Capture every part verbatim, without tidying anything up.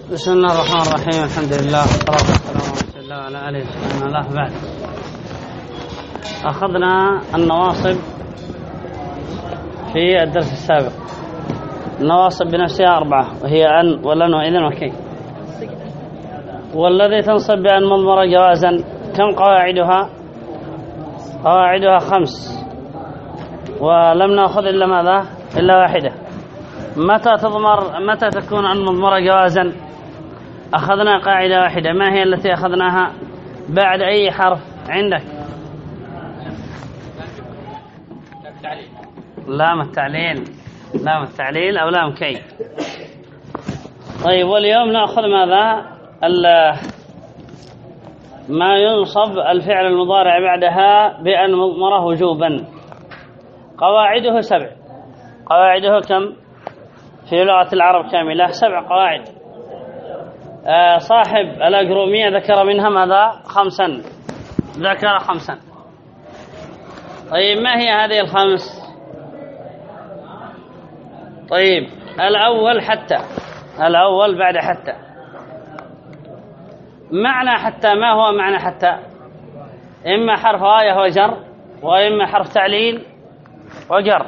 بسم الله الرحمن الرحيم. الحمد لله والصلاة والسلام على رسول الله وعلى آله وصحبه الله. بعد أخذنا النواصب في الدرس السابق. النواصب بنفسها أربعة، وهي أن ولن وإذن وكي. والذي تنصب بأن مضمر جوازا كم قواعدها؟ قواعدها خمس، ولم نأخذ إلا ماذا؟ إلا واحدة. متى تضمر متى تكون أن مضمر جوازا؟ أخذنا قاعدة واحدة. ما هي التي أخذناها؟ بعد أي حرف عندك؟ لام التعليل. لام التعليل أو لام كي. طيب، واليوم نأخذ ماذا؟ ما ينصب الفعل المضارع بعدها بأن مضمره وجوبا. قواعده سبع. قواعده كم في لغة العرب كاملة؟ سبع قواعد. آه صاحب الأجرومية ذكر منها ماذا؟ خمسا. ذكر خمسا. طيب، ما هي هذه الخمس؟ طيب، الأول حتى. الأول بعد حتى. معنى حتى، ما هو معنى حتى؟ إما حرف غاية وجر، وإما حرف تعليل وجر.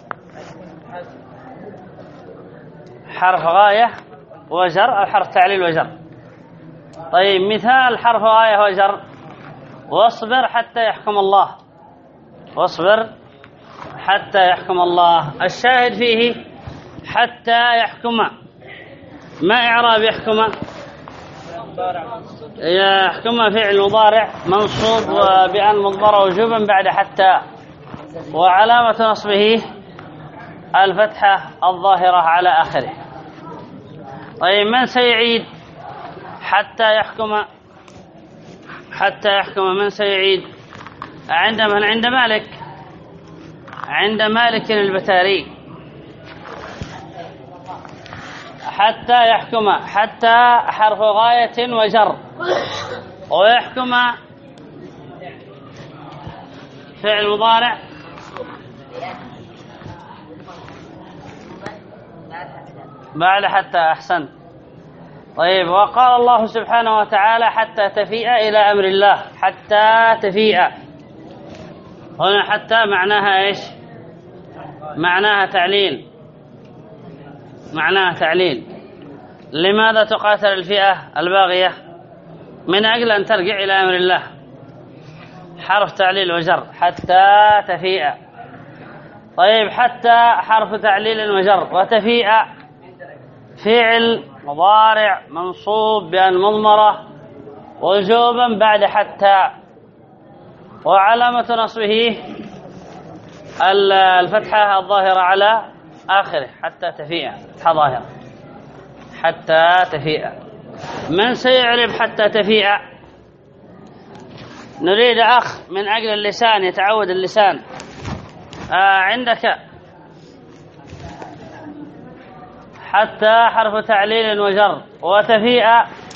حرف غاية وجر أو حرف تعليل وجر. طيب، مثال حرف غاية وجر: واصبر حتى يحكم الله. واصبر حتى يحكم الله. الشاهد فيه حتى يحكم. ما إعراب يحكم؟ يحكم فعل مضارع منصوب بأن مضمر وجوبا بعد حتى، وعلامة نصبه الفتحة الظاهرة على آخره. طيب، من سيعيد حتى يحكم؟ حتى يحكم من سيعيد؟ عند من؟ عند مالك. عند مالك البتاري. حتى يحكم. حتى حرف غاية وجر، ويحكم فعل مضارع بعد حتى. أحسن. طيب، وقال الله سبحانه وتعالى: حتى تفيء إلى أمر الله. حتى تفيء. هنا حتى معناها إيش؟ معناها تعليل. معناها تعليل. لماذا تقاتل الفئة الباغية؟ من أجل أن ترجع إلى أمر الله. حرف تعليل وجر. حتى تفيء. طيب، حتى حرف تعليل وجر، وتفيء فعل مضارع منصوب بأن مضمرة وجوبا بعد حتى، وعلامة نصبه الفتحة الظاهرة على آخره. حتى تفيء، فتحة ظاهرة. حتى تفيء. من سيعرب حتى تفيء؟ نريد أخ من أجل اللسان، يتعود اللسان. آه عندك حتى حرف تعليل وجر، وتفيء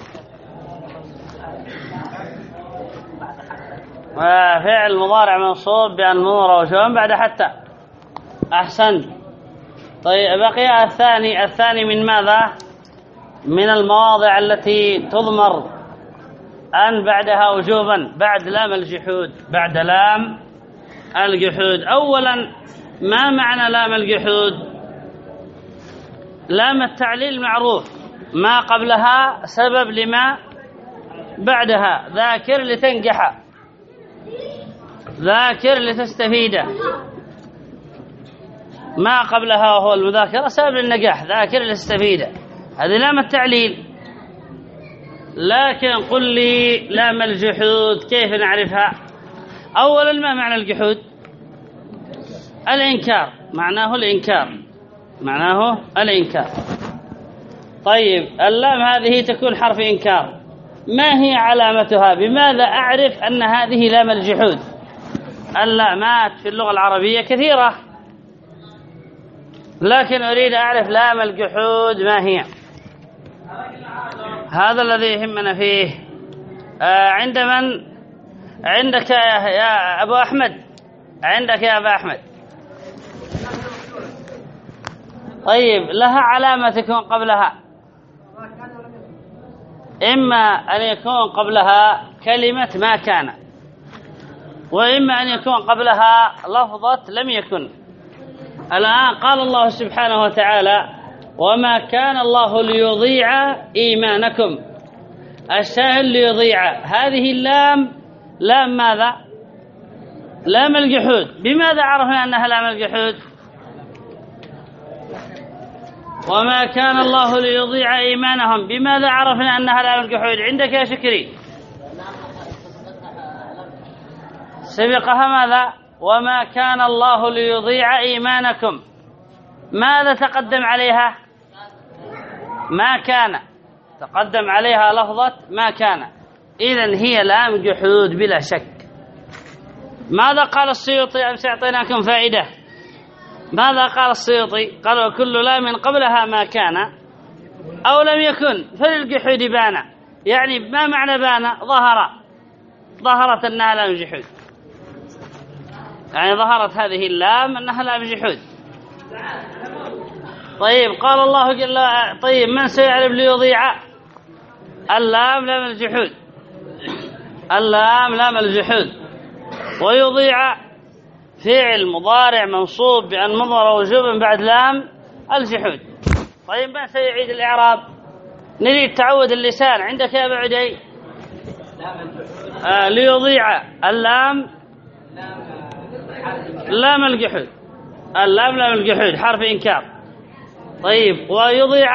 فعل مضارع منصوب بأن مضمر وجوبا بعد حتى. أحسنت. طيب، بقي الثاني. الثاني من ماذا؟ من المواضع التي تضمر أن بعدها وجوبا بعد لام الجحود. بعد لام الجحود. أولا، ما معنى لام الجحود؟ لام التعليل معروف، ما قبلها سبب لما بعدها. ذاكر لتنجح، ذاكر لتستفيد. ما قبلها وهو المذاكرة سبب للنجاح. ذاكر لتستفيد، هذه لام التعليل. لكن قل لي لام الجحود كيف نعرفها؟ أولا، ما معنى الجحود؟ الإنكار. معناه الإنكار. معناه الإنكار. طيب، اللام هذه تكون حرف إنكار. ما هي علامتها؟ بماذا أعرف أن هذه لام الجحود؟ اللامات في اللغة العربية كثيرة، لكن أريد أعرف لام الجحود ما هي. هذا الذي يهمنا فيه. آه عند من؟ عندك يا, يا أبو أحمد. عندك يا أبو أحمد. طيب، لها علامة تكون قبلها. إما أن يكون قبلها كلمة ما كان، وإما أن يكون قبلها لفظة لم يكن. الآن قال الله سبحانه وتعالى: وما كان الله ليضيع إيمانكم. الشاهد ليضيع، هذه اللام لام ماذا؟ لام الجحود. بماذا عرفنا أنها لام الجحود؟ وما كان الله ليضيع إيمانهم، بماذا عرفنا أنها لام الجحود؟ عندك يا شكري سبقها ماذا؟ وما كان الله ليضيع إيمانكم. ماذا تقدم عليها؟ ما كان، تقدم عليها لفظة ما كان، إذن هي لام جحود بلا شك. ماذا قال السيوطي؟ أمس أعطيناكم فائدة. ماذا قال السيوطي؟ قال: وكل لام قبلها ما كان أو لم يكن فللجحود بان. يعني ما معنى بان؟ ظهر، ظهرت أنها لام جحود، يعني ظهرت هذه اللام أنها لام جحود. طيب قال الله جل: طيب من سيعرف ليضيع؟ اللام لام الجحود، اللام لام الجحود. ويضيع فعل مضارع منصوب بأن مضمر وجوبا بعد لام الجحود. طيب من سيعيد الإعراب؟ نريد تعود اللسان. عندك يا بعدي آه ليضيع اللام لام الجحود، اللام لام الجحود حرف إنكار. طيب ويضيع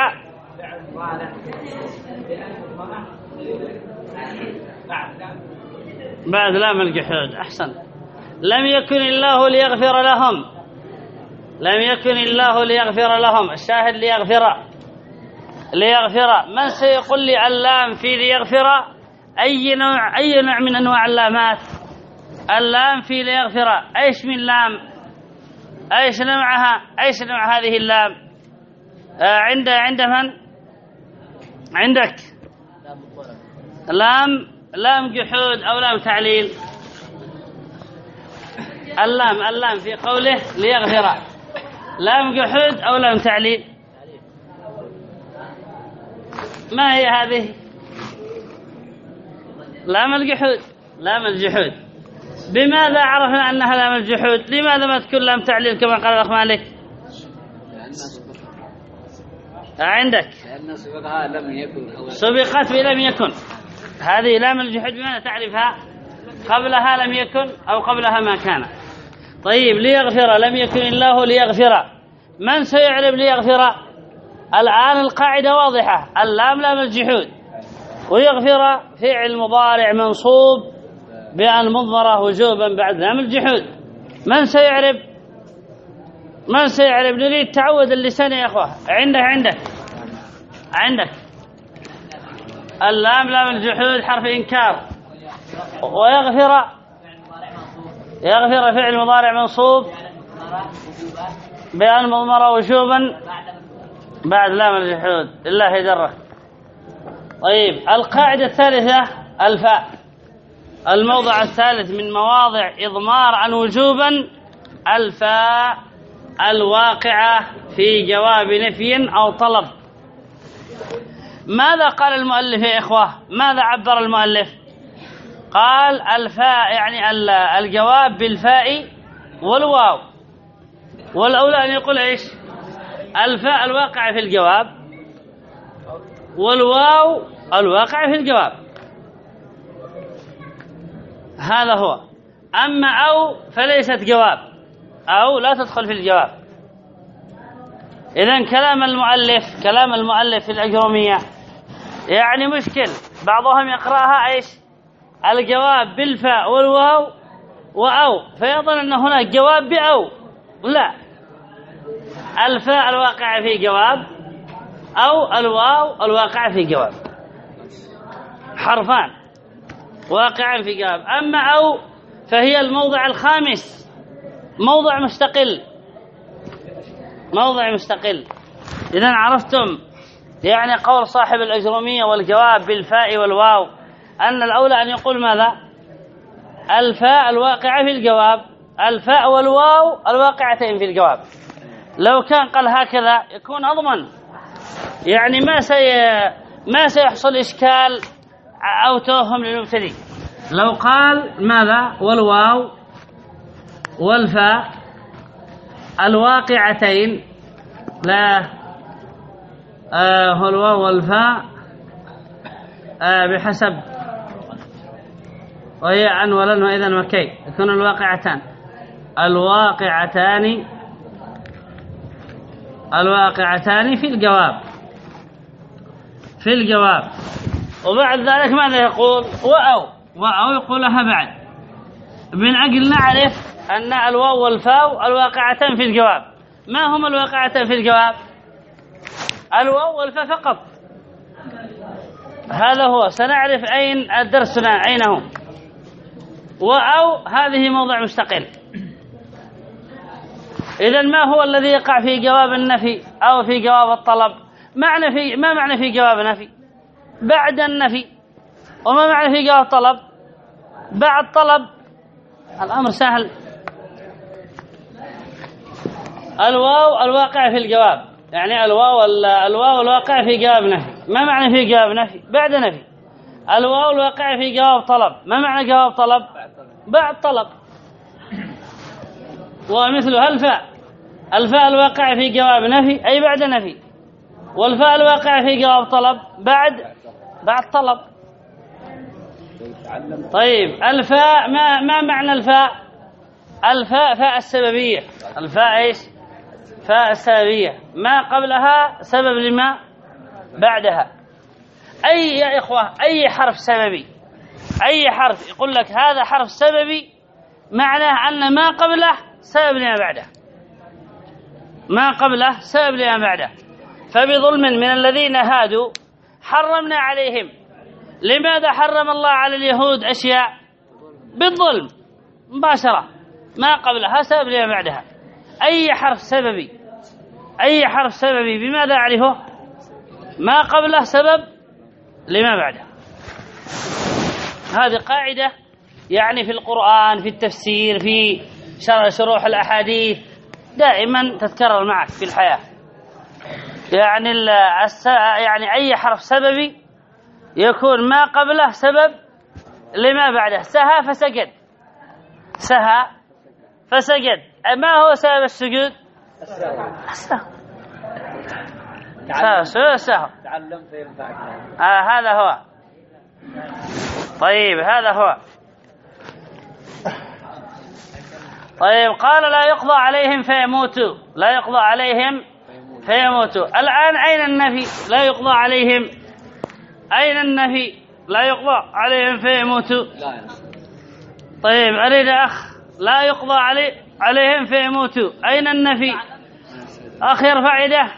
بعد لام الجحود. أحسن. لم يكن الله ليغفر لهم، لم يكن الله ليغفر لهم. الشاهد ليغفر، ليغفر. من سيقول لي اللام في ليغفر أي نوع، أي نوع من أنواع اللامات؟ اللام في ليغفر ايش من لام؟ ايش نوعها؟ ايش نوع هذه اللام؟ آه عند عند من؟ عندك لام لام جحود او لام تعليل؟ اللام اللام في قوله ليغفر لام جحود او لام تعليل؟ ما هي هذه؟ لام الجحود، لام الجحود. بماذا عرفنا أنها لام الجحود؟ لماذا ما تكون لام تعليل كما قال الأخ مالك؟ عندك لأن سبقها لم يكن، سبقت بلم يكن. هذه لام الجحود بماذا تعرفها؟ قبلها لم يكن أو قبلها ما كان. طيب ليغفر، لم يكن الله ليغفر. من سيعرف ليغفر؟ الآن القاعدة واضحة، اللام لام الجحود، ويغفر فعل مضارع منصوب بأن مضمرة وجوبا بعد لام الجحود. من سيعرف؟ من سيعرف؟ نريد تعود اللسان يا أخوة. عندك عندك عندك اللام لام الجحود حرف إنكار. ويغفر، يغفر فعل مضارع منصوب بأن مضمرة وجوبا بعد لام الجحود. لله يدرك. طيب القاعدة الثالثة الفاء، الموضع الثالث من مواضع إضمار عن وجوبا الفاء الواقعة في جواب نفي أو طلب. ماذا قال المؤلف يا إخوة؟ ماذا عبر المؤلف؟ قال الفاء يعني الجواب بالفاء والواو، والأولى أن يقول إيش؟ الفاء الواقعة في الجواب والواو الواقعة في الجواب، هذا هو. أما أو فليست جواب، أو لا تدخل في الجواب. إذن كلام المؤلف، كلام المؤلف في الأجرومية يعني مشكل. بعضهم يقرأها إيش؟ الجواب بالفاء والواو وأو، فيظن أن هناك جواب بأو. لا، الفاء الواقعة في جواب أو الواو الواقعة في جواب، حرفان واقعا في جواب. أما أو فهي الموضع الخامس، موضع مستقل، موضع مستقل. إذن عرفتم يعني قول صاحب الأجرومية والجواب بالفاء والواو أن الأولى أن يقول ماذا؟ الفاء الواقعة في الجواب، الفاء والواو الواقعتين في الجواب. لو كان قال هكذا يكون أضمن، يعني ما سي ما سيحصل إشكال أو توهم للمبتدئ. لو قال ماذا والواو والفاء الواقعتين، لا آه هو الواو والفاء آه بحسب وهي عن ولن وإذن وكي يكون الواقعتان الواقعتان الواقعتان في الجواب في الجواب. وبعد ذلك ماذا يقول؟ وأو وأو يقولها بعد، من أجل نعرف أن الواو والفاء الواقعتان في الجواب. ما هما الواقعتان في الجواب؟ الواو والفاء فقط. هذا هو، سنعرف أين درسنا أين هو. وأو هذه موضع مستقل. إذن ما هو الذي يقع في جواب النفي أو في جواب الطلب؟ معنى في ما معنى في جواب النفي؟ بعد النفي. وما معنى في جواب الطلب؟ بعد طلب. الأمر سهل. الواو الواقع في الجواب، يعني الواو الواو الواقع في جواب نفي. ما معنى في جواب نفي؟ بعد نفي. الواو الواقع في جواب طلب. ما معنى جواب طلب؟ بعد طلب. ومثلها الفاء الفاء الواقع في جواب نفي أي بعد نفي، والفاء الواقع في جواب طلب بعد بعد طلب. طيب الفاء ما ما معنى الفاء؟ الفاء فاء السببية. الفاء ايش؟ فاء السببية، ما قبلها سبب لما بعدها. أي يا إخوة أي حرف سببي، أي حرف يقول لك هذا حرف سببي، معناه أن ما قبله سبب لما بعده، ما قبله سبب لما بعده. فبظلم من الذين هادوا حرمنا عليهم. لماذا حرم الله على اليهود أشياء؟ بالظلم مباشرة، ما قبلها سبب لما بعدها. أي حرف سببي أي حرف سببي بماذا أعرفه؟ ما قبله سبب لما بعده. هذه قاعدة يعني في القرآن، في التفسير، في شروح الأحاديث، دائما تتكرر معك في الحياة. يعني يعني أي حرف سببي يكون ما قبله سبب لما بعده. سهى فسجد، سهى فسجد. ما هو سبب السجود؟ السهو. السهو السهو. تعلم فينفعك. آه هذا هو. طيب هذا هو. طيب قال لا يقضى عليهم فيموتوا، لا يقضى عليهم فيموتوا. الآن أين النفي؟ لا يقضى عليهم. أين النفي؟ لا يقضى عليهم فيموتوا. طيب أريد أخ لا يقضى علي عليهم فيموتوا. أين النفي؟ أخ يرفع يده.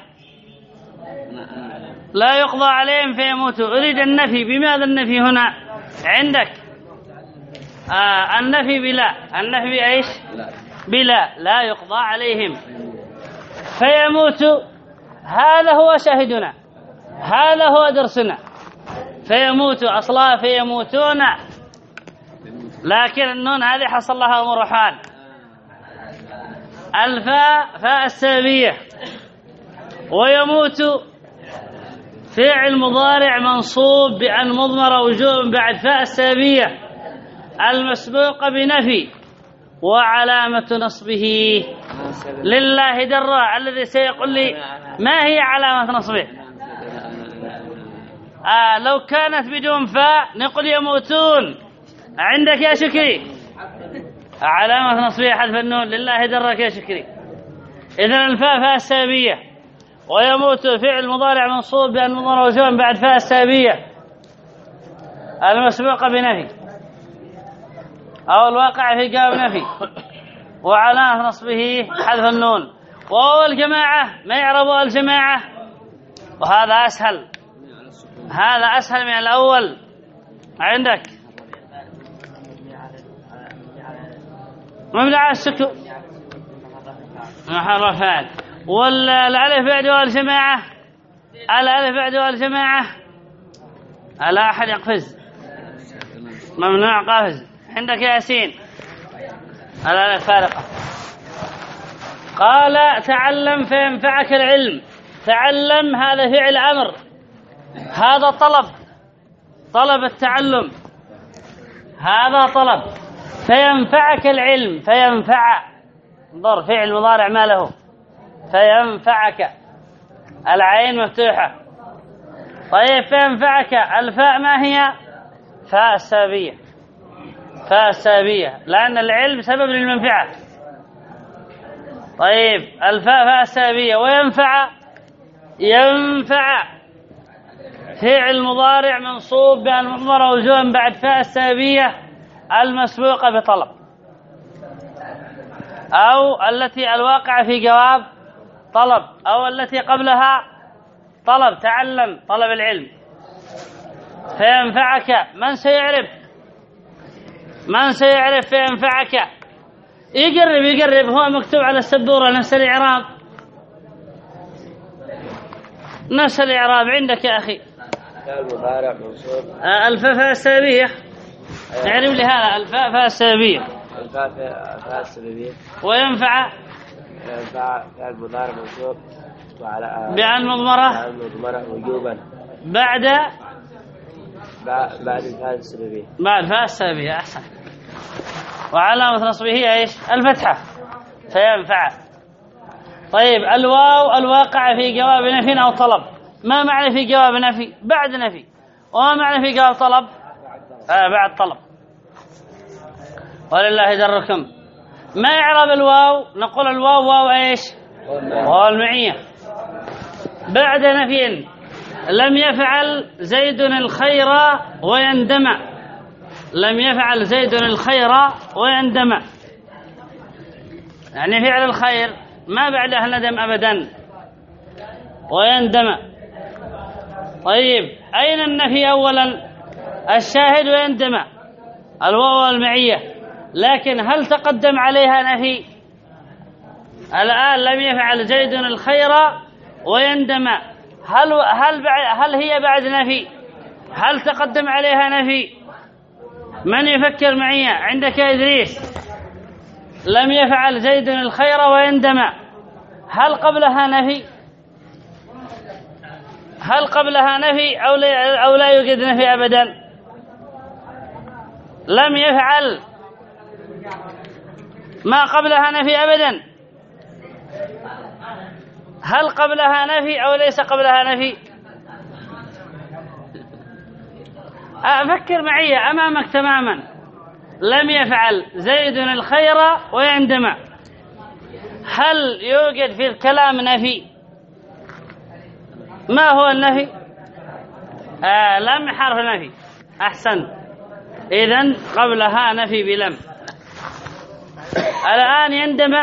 لا يقضى عليهم فيموتوا. أريد النفي. بماذا النفي هنا عندك؟ آه النفي بلا. النفي بإيش؟ بلا. لا يقضى عليهم فيموتوا. هذا هو شاهدنا، هذا هو درسنا. فيموتوا أصلا فيموتون، لكن النون هذه حصل لها أمر حال. الفاء فاء السببية، ويموت فعل مضارع منصوب بأن مضمر وجوب بعد فاء السببية المسبوق بنفي، وعلامة نصبه لله درا. الذي سيقول لي ما هي علامة نصبه؟ آه لو كانت بدون فاء نقول يموتون. عندك يا شكري علامة نصبها حذف النون لله درك يا شكري. إذن الفاء فاء السببية، ويموت فعل مضارع منصوب بأن مضمر وجوب بعد فاء السببية المسبوقة بنفي أو الواقع في جواب نفي، وعلامة نصبه حذف النون. وهو الجماعة ما يعربوا الجماعة، وهذا أسهل، هذا أسهل من الأول. عندك مبني على السكون محرفات، والألف بعد والجماعة، الألف بعد والجماعة لا أحد يقفز، ممنوع قفز. عندك ياسين الألف فارقة. قال تعلم فينفعك العلم. تعلم هذا فعل أمر، هذا طلب، طلب التعلم، هذا طلب. فينفعك العلم، فينفع انظر فعل مضارع ما له، فينفعك، العين مفتوحة. طيب فينفعك، الفاء ما هي؟ فاء السببية، فاء السببية، لأن العلم سبب للمنفعة. طيب الفاء فاء السببية. وينفع، ينفع فعل مضارع منصوب بأن مضمر وجوبا بعد فاء السببية المسبوقة بطلب، أو التي الواقعة في جواب طلب، أو التي قبلها طلب تعلم، طلب العلم. فينفعك، من سيعرف؟ من سيعرف فينفعك؟ يقرب يقرب، هو مكتوب على السبورة نفس الإعراب، نفس الإعراب عندك يا أخي. المضارع منصوب الفاء فاء السببية، اعرف لي هذا، الفاء فاء السببية، الفاء فاء السببية. وينفع ينفع فعل مضارع منصوب وعلى بأن مضمرة بأن مضمرة وجوبا بعد بعد الفاء السببية، بعد فاء السببية. أحسن. وعلامة نصبه ايش؟ الفتحة. فينفع. طيب الواو الواقع في جواب نفي أو طلب، ما معنى في جواب نفي؟ بعد نفي. وما معنى في جواب طلب؟ آه بعد طلب. ولله دركم. ما يعرب الواو؟ نقول الواو واو ايش؟ واو المعية. بعد نفي، لم يفعل زيد الخير ويندم، لم يفعل زيد الخير ويندم، يعني فعل الخير ما بعده ندم أبدا، ويندم. طيب أين النفي أولا؟ الشاهد ويندم، الواو المعية، لكن هل تقدم عليها نفي؟ الآن لم يفعل زيد الخير ويندم، هل هل هل هي بعد نفي؟ هل تقدم عليها نفي؟ من يفكر معي؟ عندك يا إدريس. لم يفعل زيد الخير ويندم، هل قبلها نفي؟ هل قبلها نفي أو لا, أو لا يوجد نفي أبدا؟ لم يفعل ما قبلها نفي أبدا، هل قبلها نفي أو ليس قبلها نفي؟ أفكر معي أمامك تماما. لم يفعل زيد الخير ويندم، هل يوجد في الكلام نفي؟ ما هو النفي؟ آه لم حرف نفي. أحسن، إذن قبلها نفي بلم. الآن يندم،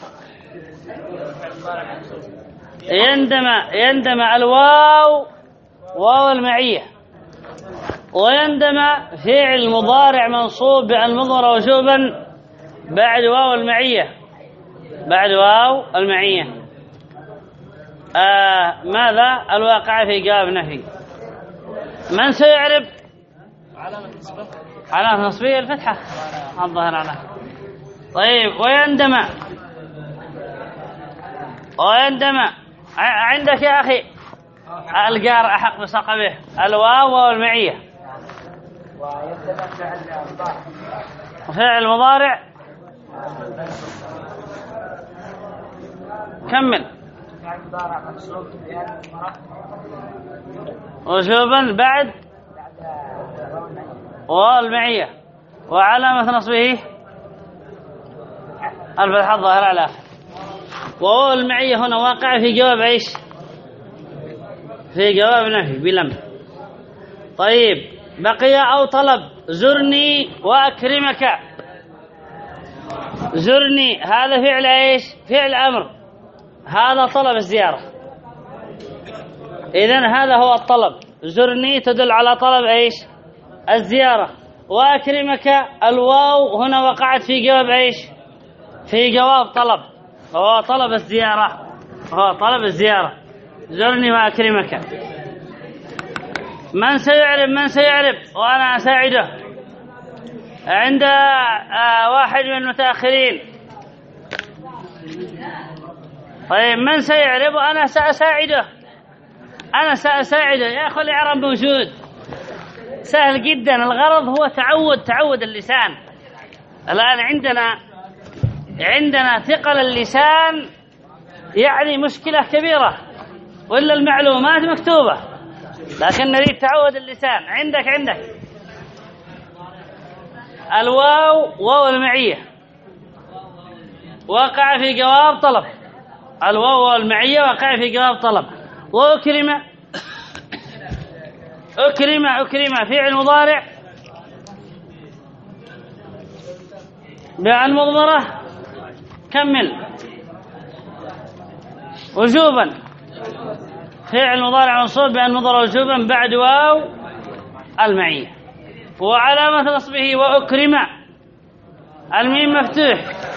يندم يندم الواو واو المعية، ويندم فعل مضارع منصوب بأن مضمر وجوبا بعد واو المعية، بعد واو المعية. آه ماذا الواقع في جواب نفي؟ من سيعرب؟ علامة نصبية الفتحة الظاهر على. طيب ويندم، ويندم عندك يا أخي الجار أحق بصقبه، الواو والمعية. فعل مضارع كمل وجوبا بعد والمعية، وعلامة نصبه الفتحة الظاهرة على آخر. وواو المعية هنا واقع في جواب ايش؟ في جواب نفي بلم. طيب بقي أو طلب، زرني وأكرمك. زرني هذا فعل ايش؟ فعل أمر، هذا طلب الزيارة، إذن هذا هو الطلب. زرني تدل على طلب ايش؟ الزيارة. وأكرمك الواو هنا وقعت في جواب ايش؟ في جواب طلب، هو طلب الزيارة، هو طلب الزيارة. زرني وأكرمك. من سيعرف؟ من سيعرف وأنا أساعده؟ عند واحد من المتأخرين. طيب من سيعرف وأنا سأساعده؟ أنا سأساعده يا أخي، الإعراب موجود سهل جدا. الغرض هو تعود تعود اللسان. الآن عندنا عندنا ثقل اللسان يعني مشكلة كبيرة، وإلا المعلومات مكتوبة، لكن نريد تعود اللسان. عندك عندك الواو واو المعية وقع في جواب طلب. الواو واو المعية وقع في جواب طلب. وأكرم أكرم أكرم فعل مضارع بأن مضمرة. كمل. وجوبا فعل مضارع منصوب بأن مضمرة وجوبا بعد واو المعية. وعلامة نصبه وأكرم الميم مفتوح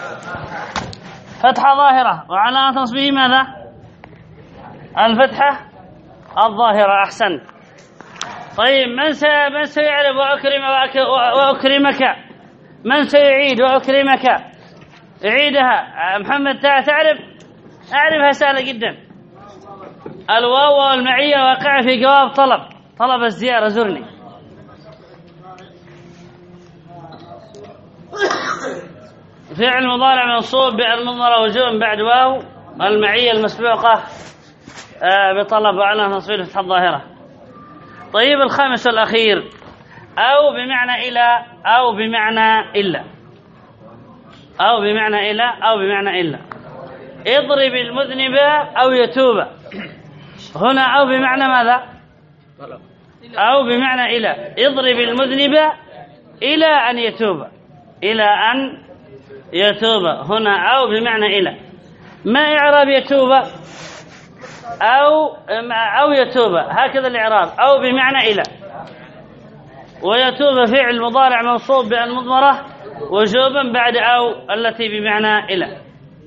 فتحة ظاهرة، وعلامة نصبه ماذا؟ الفتحة الظاهرة. أحسن. طيب من من سيعرف وأكرم وأكرمك؟ من سيعيد وأكرمك؟ عيدها. محمد تعرف؟ أعرفها سهلة جدا. الواو والمعية واقع في جواب طلب. طلب الزيارة زرني. فعل مضارع منصوب بالمضمرة وجوبا بعد واو المعية المسبوقة بطلب وعلى نصبه الفتحة الظاهرة. طيب الخامس والأخير أو بمعنى إلى أو بمعنى إلا. أو بمعنى إلى أو بمعنى إلا. اضرب المذنب أو يتوب. هنا أو بمعنى ماذا؟ أو بمعنى إلى. اضرب المذنب إلى أن يتوب. إلى أن يتوب. هنا أو بمعنى إلى. ما إعراب يتوب؟ أو أو يتوب هكذا الإعراب. أو بمعنى إلى. ويتوب فعل مضارع منصوب بأن مضمرة وجوبا بعد أو التي بمعنى إلى.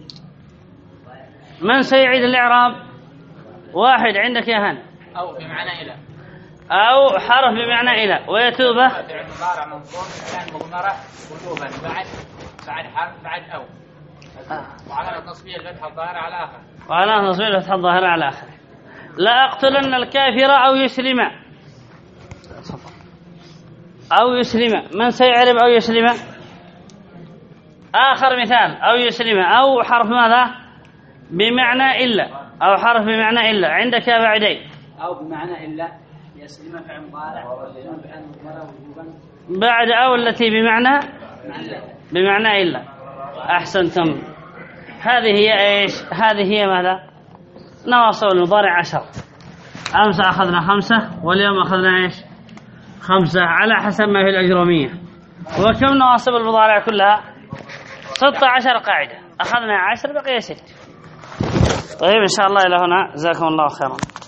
من سيعيد الإعراب؟ واحد عندك يا هان. أو بمعنى إلى. أو حرف بمعنى إلى. ويتوب فعل مضارع منصوب بأن مضمرة وجوبا بعد بعد حرف بعد أو. وعلامة نصبه الفتحة الظاهرة على آخر. وعلامة نصبه الفتحة الظاهرة على آخر. لا أقتلن الكافر أو يسلم. أو يسلم. من سيعرب أو يسلم؟ آخر مثال أو يسلم. أو حرف ماذا؟ بمعنى إلا. أو حرف بمعنى إلا. عندك يا بعدين. أو بمعنى إلا يسلم فعل مضارع بأن مضمرة وجوبا بعد أو التي بمعنى بمعنى إلا. أحسنتم. هذه هي إيش؟ هذه هي ماذا؟ نواصب المضارع عشر. أمس أخذنا خمسة واليوم أخذنا إيش؟ خمسة على حسب ما في الأجرومية. وكم نواصب المضارع كلها؟ ستة عشر قاعدة. أخذنا عشر بقي ست. طيب إن شاء الله إلى هنا. جزاكم الله خيرا.